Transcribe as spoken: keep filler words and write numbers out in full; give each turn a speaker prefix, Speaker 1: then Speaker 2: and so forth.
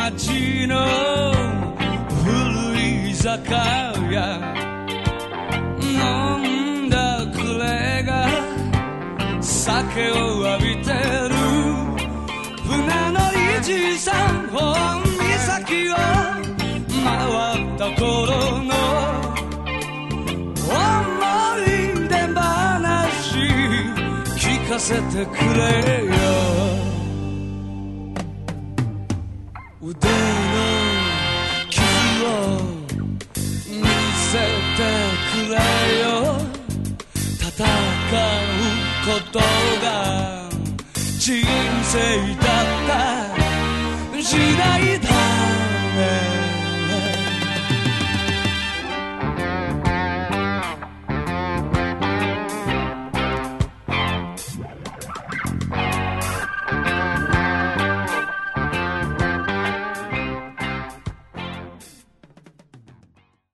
Speaker 1: 街の古い居酒屋、飲んだくれが酒を浴びてる船のいじさん本岬を回った頃の思い出話聞かせてくれよ。腕の傷を見せてくれよ。戦うことが人生だった時代